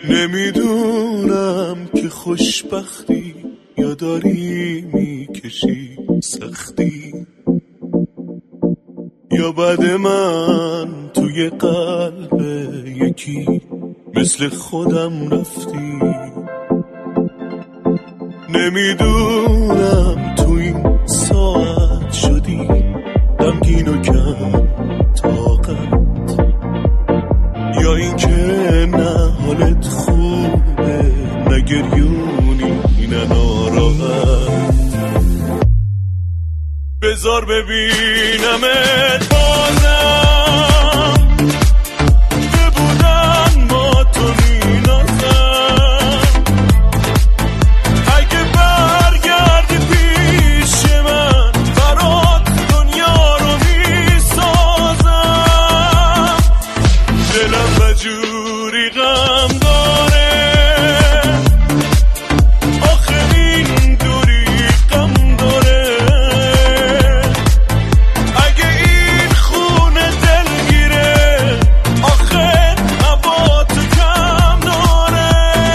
نمیدونم که خوشبختی یا داری میکشی سختی، یا بعد من توی قلب یکی مثل خودم رفتی. نمیدونم تو این ساعت شدی غمگین و کم طاقت، یا این که نه حالت خوبه نه گریونی نه ناراحت. بذار ببینمت بازم که بودن با تو مینازم. اگه برگردی پیش من برات دنیا رو میسازم. دلم بجوری غم داره آخه این دوری غم داره. اگه این خونه دلگیره آخه هوا تو کم داره.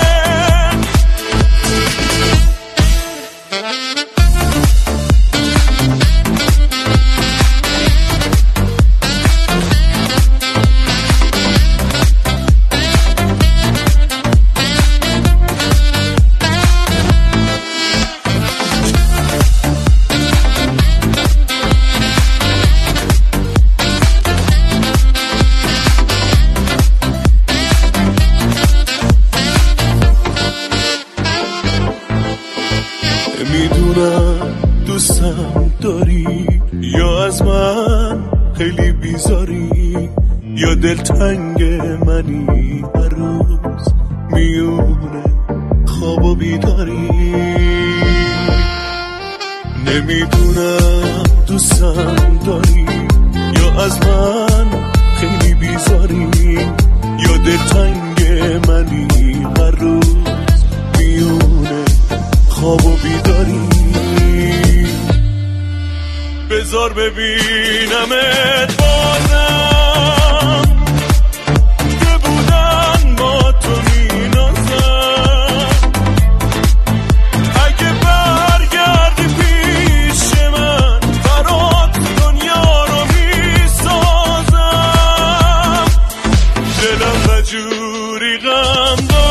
میدونم دوستم داری یا از من خیلی بیزاری، یا دلتنگ منی هر روز میونه خواب و بیداری. نمیدونم دوستم داری یا از من خیلی بیزاری، یا دلتنگ منی هر روز میونه خواب و بیداری. بذار ببینمت بازم که بودن با تو مینازم. اگه برگردی پیش من برات دنیا رو میسازم. دلم بجوری غم داره